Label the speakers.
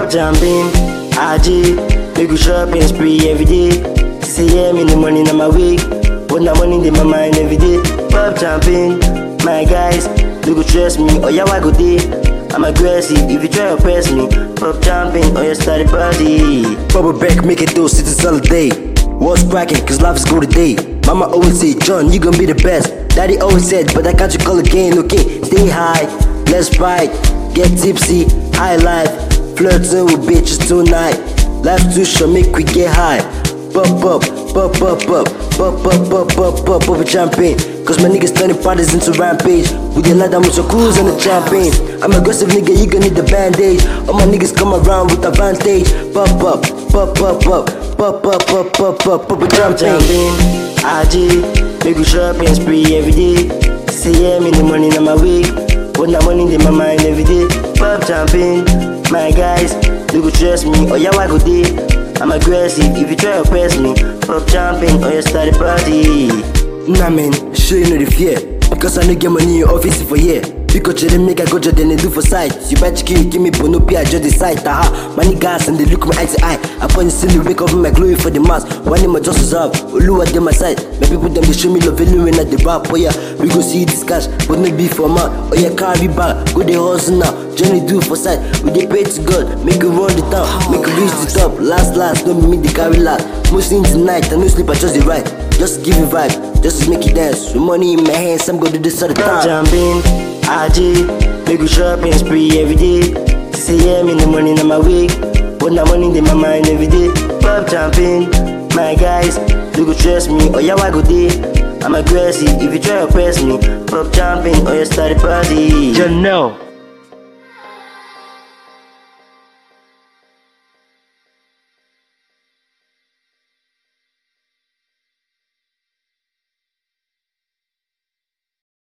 Speaker 1: Pop champagne, AJ, make you shopping spree every day. 6 AM in the morning on my week, put that money in my mind every day. Pop champagne, my guys, you go trust me, or yeah, I go day. I'm aggressive, if you try to press me. Pop champagne, or you start a party.
Speaker 2: Bubble back, make it those it's a solid day. What's cracking, cause life is good today. Mama always say, John, you gon' be the best. Daddy always said, but I can't you call again, okay? Stay high, let's ride, get tipsy, high life. Flirting with bitches tonight. Life's too short, make we get high. Pop, pop, pop, pop, pop, pop, pop, pop, pop, pop, pop, champagne. Cause my niggas turning parties into rampage. With the ladder, with some cruise and the champagne. I'm aggressive nigga, you gon' need the bandage. All my niggas come around with advantage. Pop, pop, pop, pop, pop, pop, pop, pop, pop, pop, pop, champagne.
Speaker 1: AJ, make you shopping spree every day. 6 AM in the morning on my week, put that money in my mind every day. Pop champagne, my guys, you go trust me, or yeah, I go day. I'm aggressive, if you try to press me. Pop champagne, or you start a party.
Speaker 2: Nah man, sure you know the fear. Because I no get money in office for year. Because you didn't make a go job, then they do for sight. You bet you give me bonopia, just the sight. Aha, money gas and they look me eye to eye. I point to the wake up my glory for the mass. One in my just reserve, Olu at my side. My people them they show me love value when I the rap. Oh yeah, we go see this cash, but no be for man. Oh yeah, carry back, go the hustle now. Journey do for sight, we they pay to God. Make it run the town, make it reach the top. Last, no me the carry last. Mostly in tonight, I no sleep, I just the right. Just give it vibe, just to make it dance. With money in my hands, I'm gonna do this all the time.
Speaker 1: Champagne, AJ, make you shopping spree every day. 6 AM in the morning on my week, put that money in my mind every day. Pop champagne, my guys, you go trust me, or yeah, I go day. I'm aggressive, if you try to press me. Pop champagne, or you start a party.
Speaker 2: Janelle.